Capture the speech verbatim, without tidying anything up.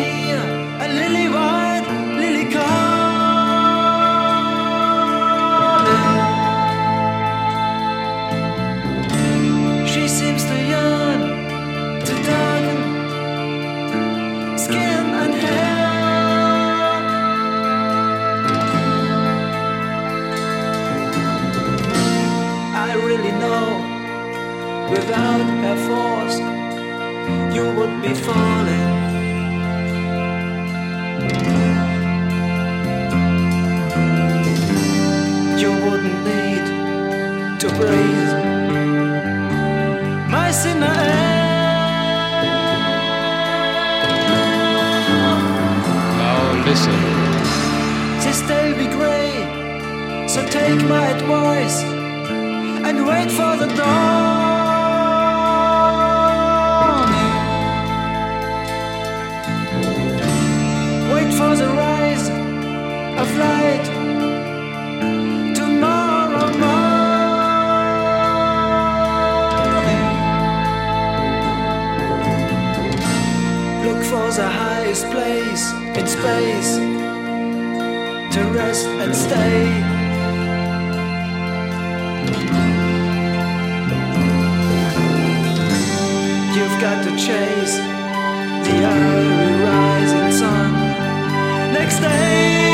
hear a lily white, lily calling. She seems to yearn to darken skin and hair. I really know without her force you would be falling. You wouldn't need to breathe my sinner air. Now listen. This day be grey, so take my advice and wait for the dawn. Wait for the rise of light tomorrow morning. Look for the highest place in space to rest and stay. You've got to chase the early rising sun next day.